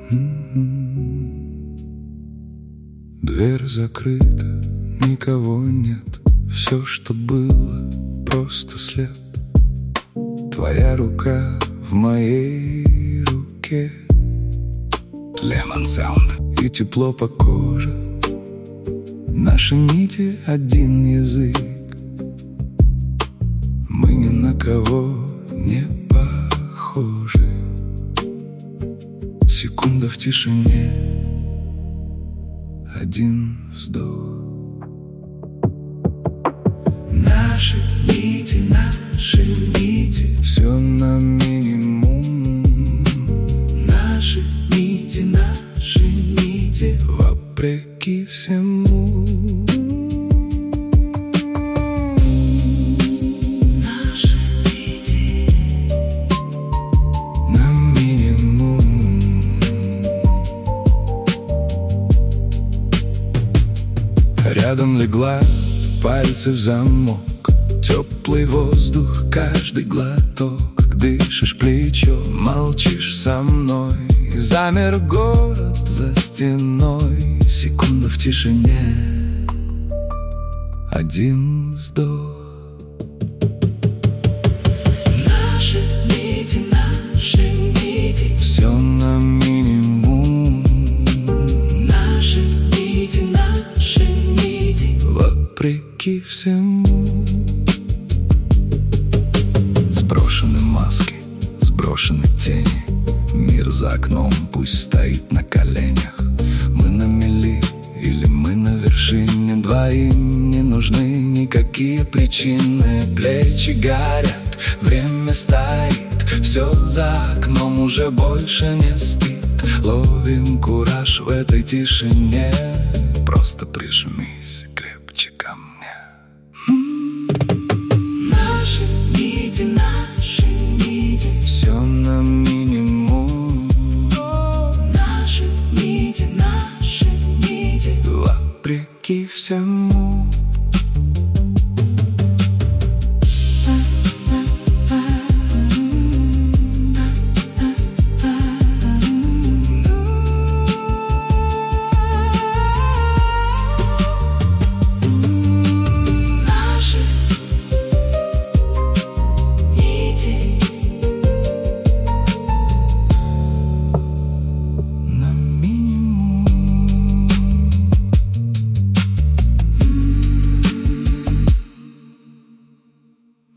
Дверь закрыта, никого нет. Все, что было, просто след. Твоя рука в моей руке. Lemon Sound. И тепло по коже. Наши нити один язык. Мы ни на кого не похожи. Секунда в тишине. Один вздох. Наши нити, все на минимум. Наши нити, вопреки всему. Наши нити на минимум. Рядом легла, пальцы в замок. Теплый воздух, каждый глоток. Дышишь плечо, молчишь со мной. И замер город за стеной. Секунда в тишине. Один вздох. Наши нити, все на минимум. Наши нити, вопреки всему. Сброшены маски, сброшены тени. Мир за окном пусть стоит на коленях. Мы на мели или мы на вершине. Двоим не нужны никакие причины. Плечи горят, время стоит. Все за окном уже больше не спит. Ловим кураж в этой тишине. Просто прижмись